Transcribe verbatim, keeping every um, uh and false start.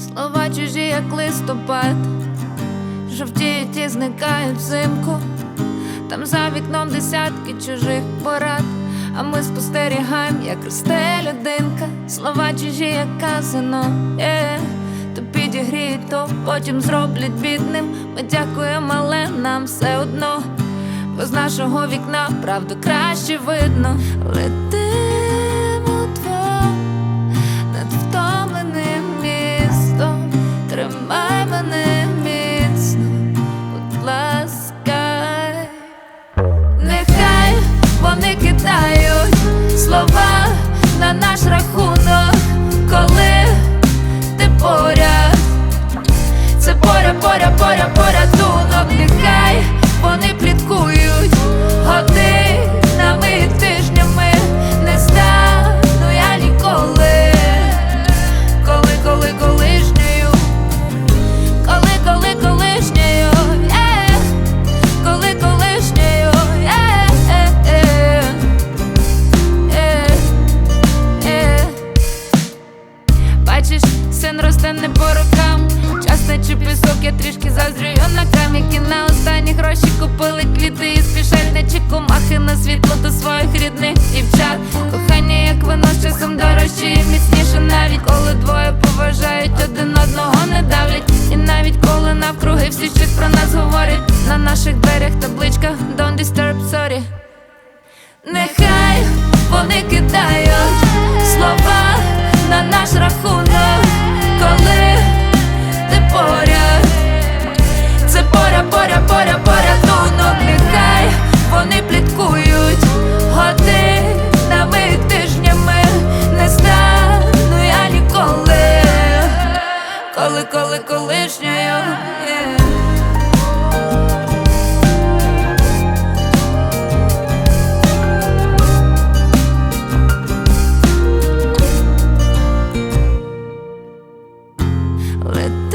Слова чужі, як листопад, жовтіють і зникають взимку. Там за вікном десятки чужих порад, а ми спостерігаємо, як росте людинка. Слова чужі, як казано, yeah. То підігріють, то потім зроблять бідним. Ми дякуємо, але нам все одно, бо з нашого вікна правду краще видно. Летимо вдвох над втомленим містом. Тримай мене міцно, будь ласка. Нехай вони кидають слова на наш рахунок, коли ти поряд. Це поря, поря, поря, порятунок. Нехай вони пліткують годинами і тижнями. Не стану я ніколи, коли, коли, колишньою, коли, коли, колишньою, yeah. Коли колишньою, yeah. Yeah. Yeah. Yeah. Бачиш, син росте не по рокам, час наче пісок, я трішки заздрю юнакам, які на останні гроші купили квіти і спішать, наче комахи на світло до своїх рідних дівчат. Кохання, як вино, з часом дорожче і міцніше, навіть коли двоє поважають, один одного не давлять. І навіть коли навкруги всі щось про нас говорять, на наших дверях табличка Don't disturb, sorry. Нехай вони кидають слова на наш рахунок, коли ти поряд. Це поря, поря, поря, порятунок. Нехай вони пліткують годинами і тижнями. Не стану я ніколи, коли, коли, колишньою, yeah. Let